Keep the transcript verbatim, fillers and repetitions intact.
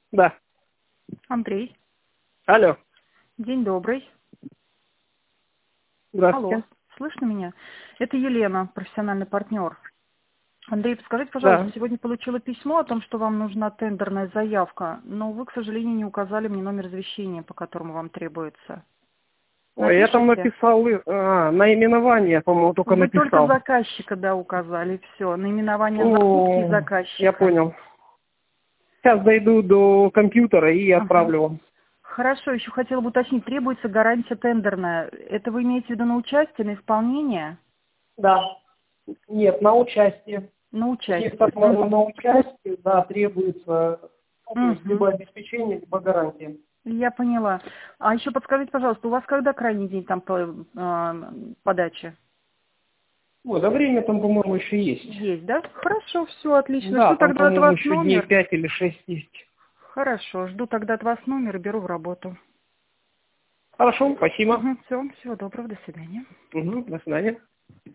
Да. Андрей, Алло. день добрый. Алло, Здравствуйте. слышно меня? Это Елена, профессиональный партнер. Андрей, подскажите, пожалуйста, Да. сегодня получила письмо о том, что вам нужна тендерная заявка, но вы, к сожалению, не указали мне номер извещения, по которому вам требуется. Ой, я там Напишите. написал э, а, наименование, по-моему, только Вы только написал. заказчика, да, указали, все. Наименование закупки и О, я заказчика. понял. Сейчас дойду до компьютера и Ага. отправлю вам. Хорошо, еще хотела бы уточнить, требуется гарантия тендерная. Это вы имеете в виду на участие, на исполнение? Да. Нет, на участие. На Если участие. на, Мгм. на участие, да, требуется, ну, то есть Мгм. либо обеспечение, либо гарантия. Я поняла. А еще подскажите, пожалуйста, у вас когда крайний день там по, э, подачи? Ну, да время там, по-моему, еще есть. Есть, да? Хорошо, все, отлично. Да, Жду там, тогда от по-моему, вас еще дней номер. пять или шесть есть. Хорошо, жду тогда от вас номер и беру в работу. Хорошо, спасибо. Угу, все, всего доброго, до свидания. Угу, до свидания.